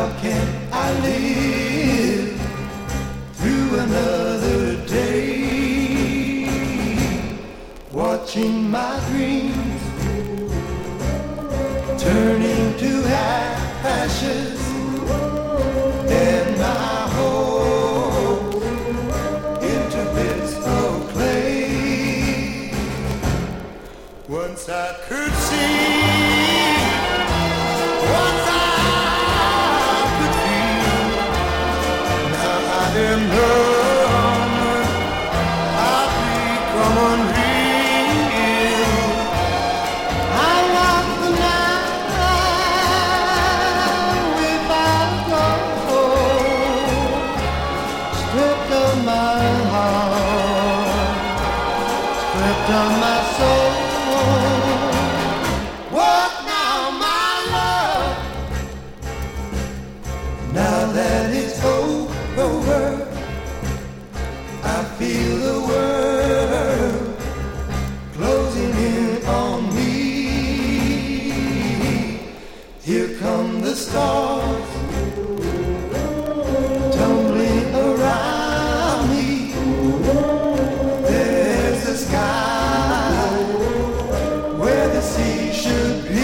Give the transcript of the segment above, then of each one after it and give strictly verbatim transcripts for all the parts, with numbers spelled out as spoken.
How can I live through another day, watching my dreams turn into ashes and my hope into bits of clay? Once I could see, once I could feel, now I am numb, I've become unreal. I walk the night without a goal, stripped of my heart, stripped of my soul. What now, my love? Now that it's over, I feel the world closing in on me. Here come the stars tumbling around me. There's the sky where the sea should be.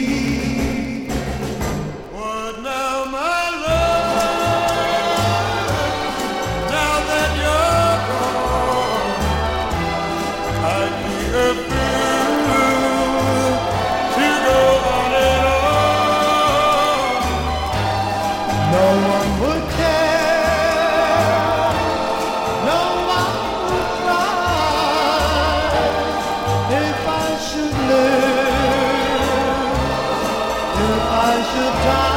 What now, my love? Now that you're gone, I'd be a fool to go on and on. No one would care, no one would cry if I should live, if I should die.